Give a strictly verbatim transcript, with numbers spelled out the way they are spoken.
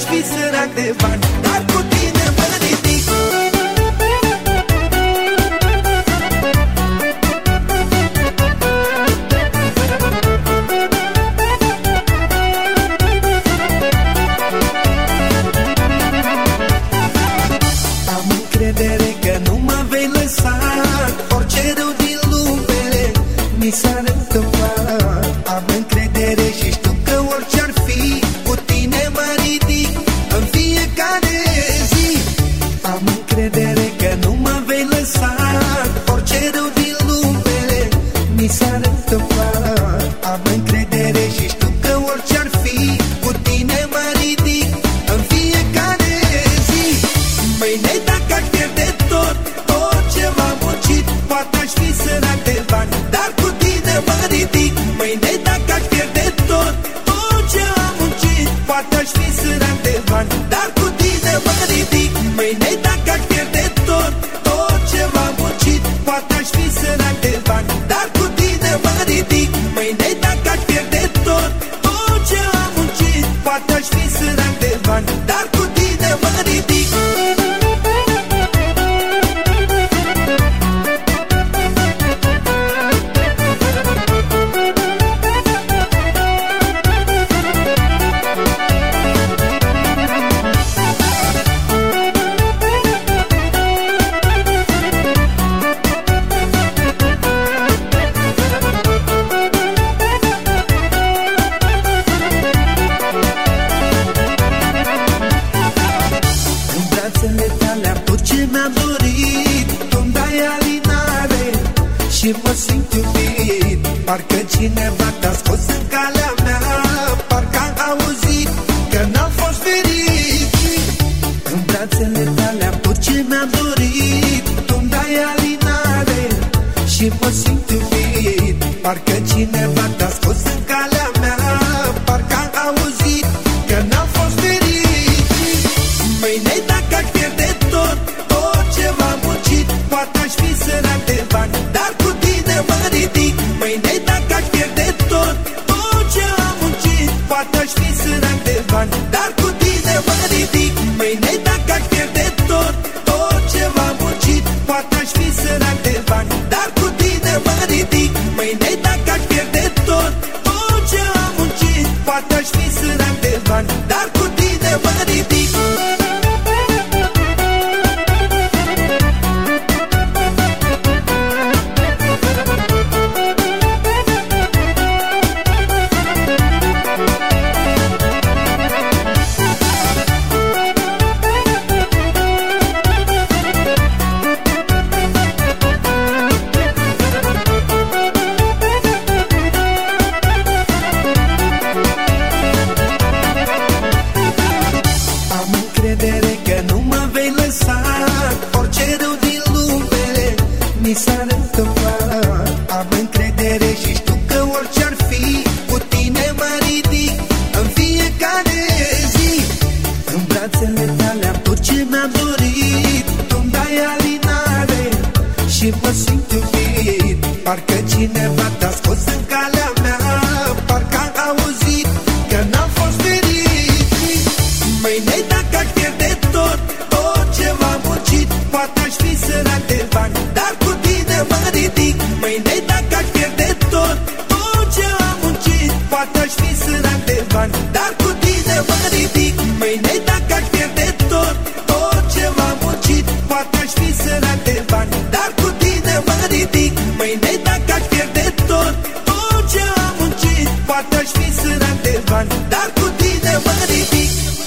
fi sărac de bani, dar cu tine mă ridic. Am încredere că nu mă vei lăsa, orice rău din lume mi s-ar întâmpla. Am încredere și știu că orice-ar fi, cu tine mă ridic în fiecare zi. Am încredere că nu mă vei lăsa, orice rău din lume mi s-ar întâmpla. Am încredere și știu că orice-ar fi, cu tine mă ridic în fiecare zi. Mâine dacă aș pierde tot, tot ce m-am muncit, poate aș fi sărac de bani, dar cu tine mă ridic. Mâine dacă aș pierde tot, tot ce am muncit, poate aș fi sărac de bani, dar cu tine mă ridic. Mâine dacă aș pierde tot, tot ce m-am muncit, poate aș fi sărac de bani, dar cu tine mă ridic. Mâine dacă aș pierde tot, tot ce am muncit, poate aș fi sărac de bani, dar cu tine mă ridic. Și mă simt iubit, parcă cineva te-a scos în calea mea, parcă am auzit că n-am fost fericit. În brațele tale am tot ce mi-am dorit, tu-mi dai alinare și mă simt iubit, parcă cineva te-a scos în calea mea, parcă am auzit că n-am fost fericit. Mâine dacă aș pierde tot, tot ce m-am muncit, poate aș fi sărac de bani, dar cu tine mă ridic. Mâine dacă aș pierde tot, tot ce am muncit, poate aș fi sărac de bani, dar cu tine mă ridic. Mâine dacă aș pierde tot, tot ce m-am muncit, poate aș fi sărac de bani, dar cu tine mă ridic. Mâine dacă aș pierde tot, tot ce am muncit, poate aș fi sărac de bani, dar cu tine mă ridic. Orice rău din lume mi s-ar întâmpla. Am încredere și știu că orice-ar fi, cu tine mă ridic în fiecare zi. În brațele tale am tot ce mi-am dorit, tu-mi dai alinare și mă simt iubit, parcă cineva te-a scos în calea mea, parcă am auzit că n-am fost fericit. Mâine dacă aș pierde tot, tot ce m-am muncit, poate aș fi sărac de bani, dar cu tine mă ridic. Mâine dacă aș pierde tot, tot ce am muncit, poate aș fi sărac de bani, dar cu tine mă ridic. Mâine dacă aș pierde tot, tot ce m-am muncit, poate aș fi sărac de bani, dar cu tine mă ridic. Mâine dacă aș pierde tot, tot ce am muncit, poate aș fi sărac de bani, dar cu tine mă ridic.